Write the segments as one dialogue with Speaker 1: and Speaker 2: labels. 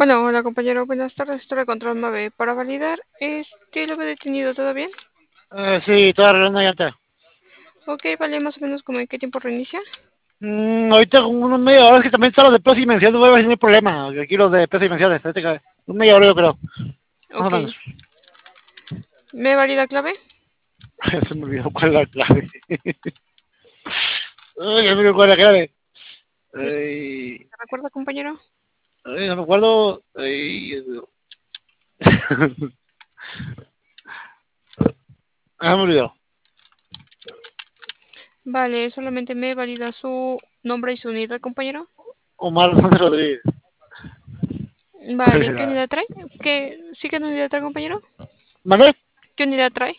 Speaker 1: Bueno, hola compañero, buenas tardes, estoy de control 9. Para validar, lo veo detenido, ¿todo bien?
Speaker 2: Sí, toda arreglando una llanta.
Speaker 1: Ok, vale, más o menos como en qué tiempo reinicia.
Speaker 2: Ahorita como unos media hora, es que también está los de peso y dimensión, no voy a ver si no hay problema. Aquí los de peso y dimensiones, un media hora yo creo, más o
Speaker 1: Ok,
Speaker 2: menos.
Speaker 1: ¿me valida clave?
Speaker 2: Se me olvidó cuál es la clave. Ay, ya me olvidó cuál es la clave. Ay,
Speaker 1: ¿Me recuerda, compañero?
Speaker 2: no me acuerdo. Ay, me olvidó.
Speaker 1: Vale, solamente me valida su nombre y su unidad, compañero.
Speaker 2: Omar Sánchez Rodríguez.
Speaker 1: Vale, ¿qué unidad trae? ¿Qué unidad trae, compañero?
Speaker 2: ¿Manuel?
Speaker 1: ¿Qué unidad trae?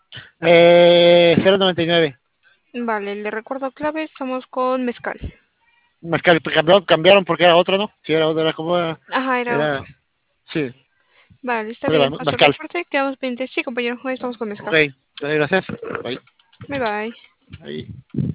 Speaker 2: 099.
Speaker 1: Vale, le recuerdo clave, estamos con mezcal.
Speaker 2: Cambiaron porque era otro, ¿no? Sí, era como
Speaker 1: Ajá, era otro.
Speaker 2: era, sí,
Speaker 1: Vale, está
Speaker 2: vale,
Speaker 1: bien, paso el
Speaker 2: Mascal.
Speaker 1: reporte, quedamos pendientes. Sí, compañero, hoy estamos con
Speaker 2: Ok,
Speaker 1: mezcal.
Speaker 2: gracias. Bye.
Speaker 1: Bye bye.
Speaker 2: Ahí.